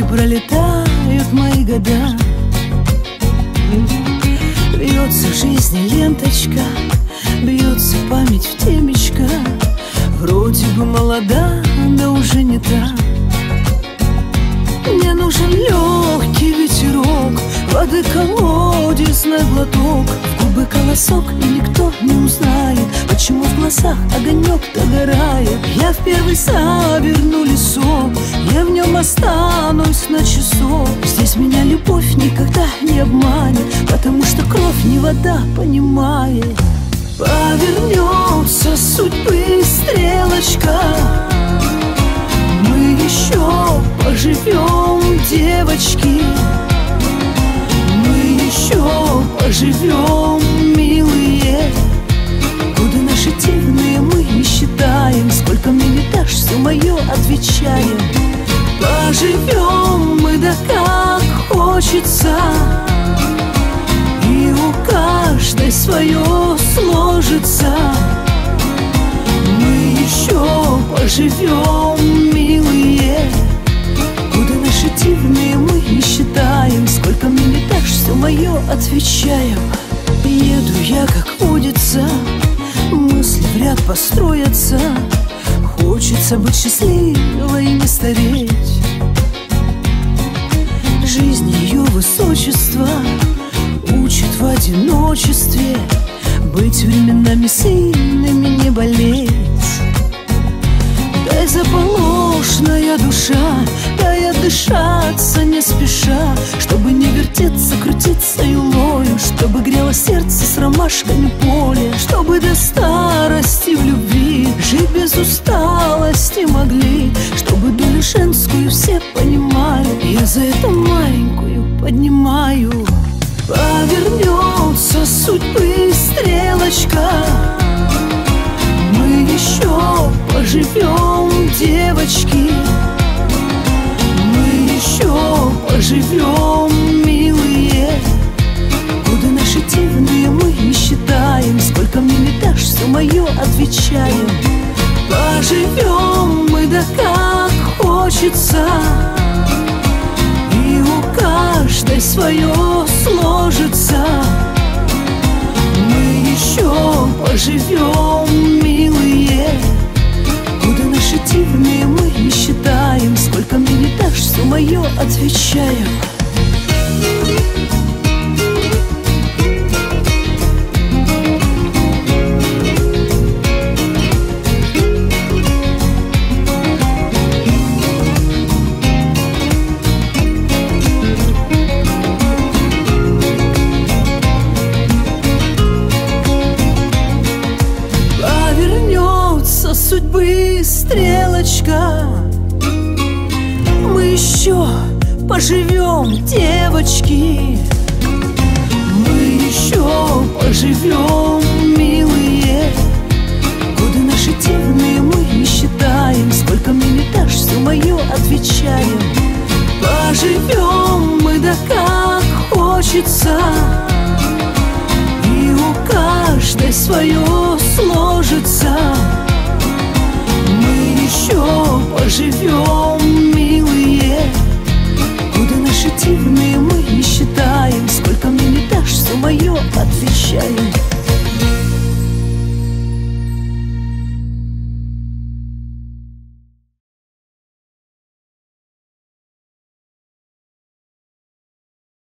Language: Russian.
пролетают мои года. Бьется в жизни ленточка, бьется память в темечко. Вроде бы молода, да уже не та. Мне нужен легкий ветерок, воды колодец на глоток, в губы колосок, и никто не узнает, почему в глазах огонек догорает. Я в первый саверну лесок, я в нем останусь на часок. Здесь меня любовь никогда не обманет, потому что кровь не вода понимает. Повернется судьбы стрелочка, мы еще поживем, девочки. Мы еще поживем, милые. Годы наши дивные мы не считаем, сколько мне не дашь, все мое отвечаем. Поживем мы да как хочется, и у каждой свое сложится. Мы еще поживем, милые. Годы наши дивные мы не считаем, сколько мне не дашь, все мое отвечаем. Еду я, как водится, мысли в ряд построятся. Хочется быть счастливой и не стареть. Жизнь ее высочества учит в одиночестве быть временами сильными, не болеть. Дай заполошная душа, дай отдышаться не спеша, чтобы не вертеться, крутиться юлою, чтобы грело сердце с ромашками поле, чтобы до старости в любви жить без усталости могли, чтобы долю женскую все понимали. Я за это маленькую поднимаю. Повернется судьбы стрелочка, мы еще поживем, девочки. Мы еще поживем, милые. Годы наши дивные мы не считаем, сколько мне не дашь, все мое отвечаем. Поживем мы да как хочется, и у каждой свое сложится. Мы еще поживем, милые. Годы наши дивные мы не считаем, сколько мне не дашь, все мое отвечаем. Судьбы стрелочка, мы еще поживем, девочки. Мы еще поживем, милые. Годы наши дивные мы не считаем, сколько мне не дашь, все мое отвечаем. Поживем мы да как хочется, и у каждой свое сложится. Мы еще поживем, милые. Годы наши дивные мы не считаем, сколько мне не дашь, все мое отвечаем.